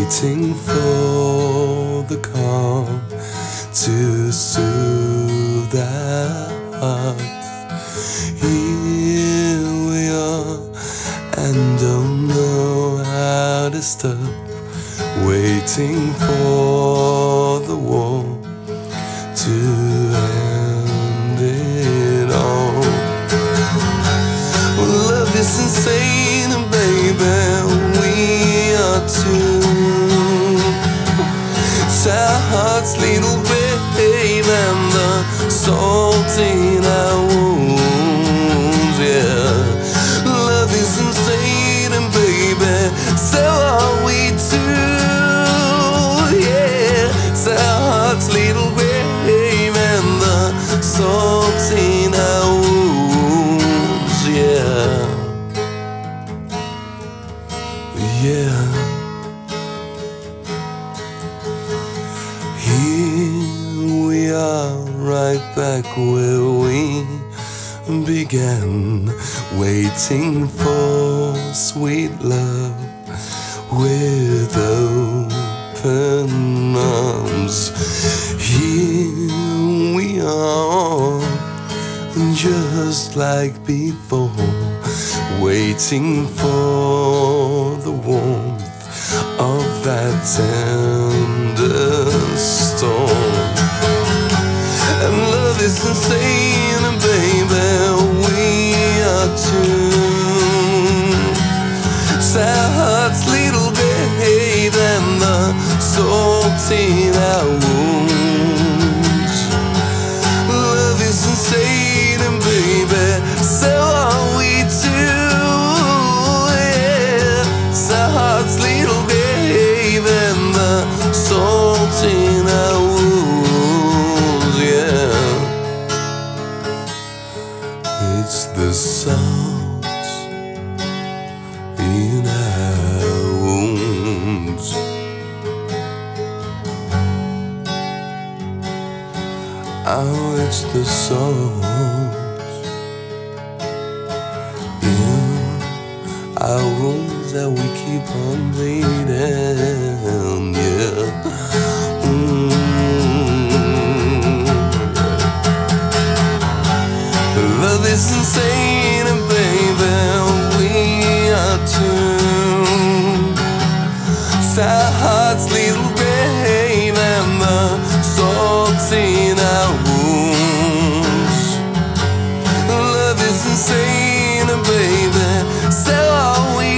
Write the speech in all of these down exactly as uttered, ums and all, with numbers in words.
waiting for the calm to soothe our hearts. Here we are and don't know how to stop, waiting for the war to end it all. Well, love is insane, and baby, we are too. It's our heart's little babe and the salt in our wounds, yeah. Love is insane, and baby, so are we too, yeah. It's our heart's little babe and the salt in our wounds, yeah. Yeah. Here we are, right back where we began, waiting for sweet love with open arms. Here we are, just like before, waiting for the warmth of that tender storm. And love is insane, and baby, we are too. It's our heart's little babe and the salt in our wounds. Love is insane, and baby, so are we too, yeah. It's our heart's little babe and the salt in our wounds, yeah. It's the salt in our wounds. Oh, it's the salt in our wounds that we keep on bleeding, yeah. Mm. Love is insane, and baby, we are too. It's our heart's little babe and the salt in our wounds. Love is insane, and baby, so are we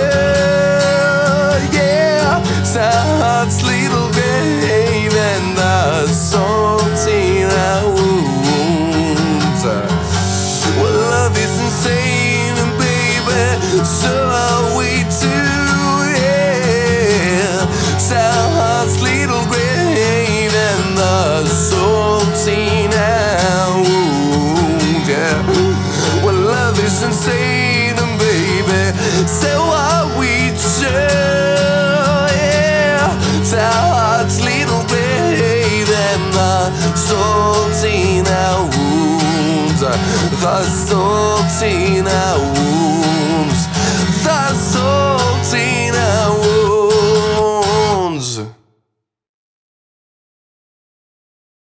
too, yeah. It's our heart's little babe and the salt in our wounds. Well, love is insane, and baby, so are we too, yeah. It's our heart's little babe and the salt in our wounds, yeah. Well, love is insane, and baby, so are we too, yeah. It's our heart's little babe and the salt in our wounds, the salt in our wounds.